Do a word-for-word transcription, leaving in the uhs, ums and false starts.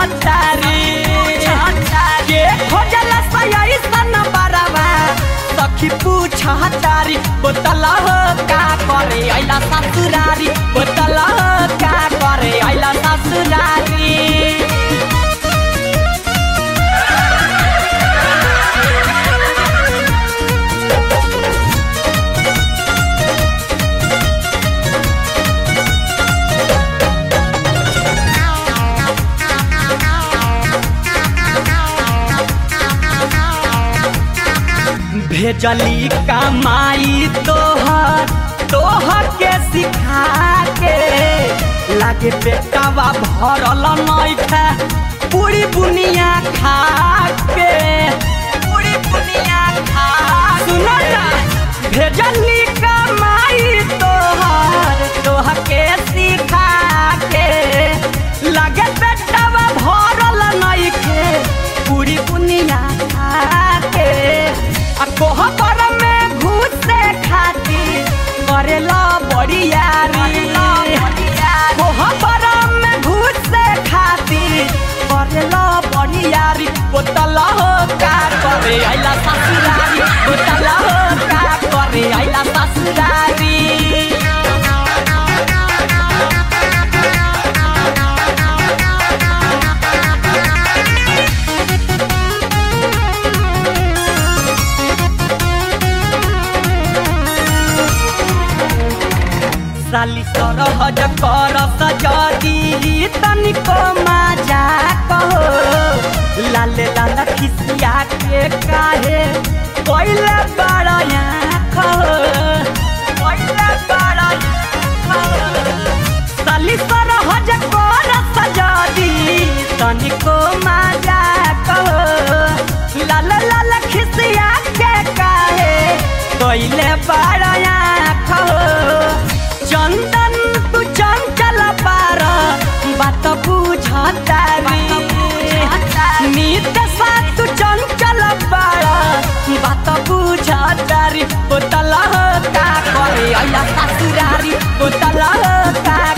पूछतारी के खोजल सयाईसन बरवा सखी पूछतारी बोतला हो का करे आइला ससुरारी बोतला हो का करे आइला ससुरारी भेजली कमाई तोहर तोहर के सिखा के लागे पेटवा भरल नइखे पूरी बुनिया खा के पूरी बुनिया खा सुनो ना भेजली कमाई तोहर तोहर के सिखा के लागे पेटवा भरल नइखे पूरी बुनिया खा के कोहबर में घुसे खाती करेला बड़ियारी कोहबर में घुसे खाती करेला बड़ियारी बोतला हो का करे आइला ससुरारी बोतला हो का करे आइला ससुरारी साली सरहज कर सजदी तनिको मजा कहो लाले लाला खिसिया के काहे पहले बड़या कहो पहले बड़या साली सरहज कर सजदी तनिको मजा कहो लाला लाला खिसिया के काहे पहले बड़या कहो चंदन तू चंचल पार बात बुझतारी नित सा तू चंचल पार बात बुझतारी बोतला हो का करे आइला ससुरारी बोतला हो का